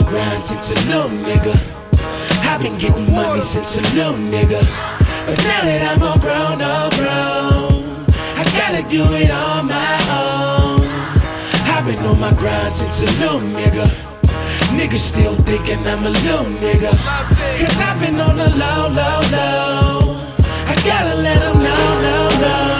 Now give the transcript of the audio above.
grind since a little nigga. I've been getting money since a little nigga. But now that I'm all grown, I gotta do it on my own. I've been on my grind since a little nigga. Niggas still thinking I'm a little nigga. Cause I've been on the low, low, low. I gotta let them know, no, no.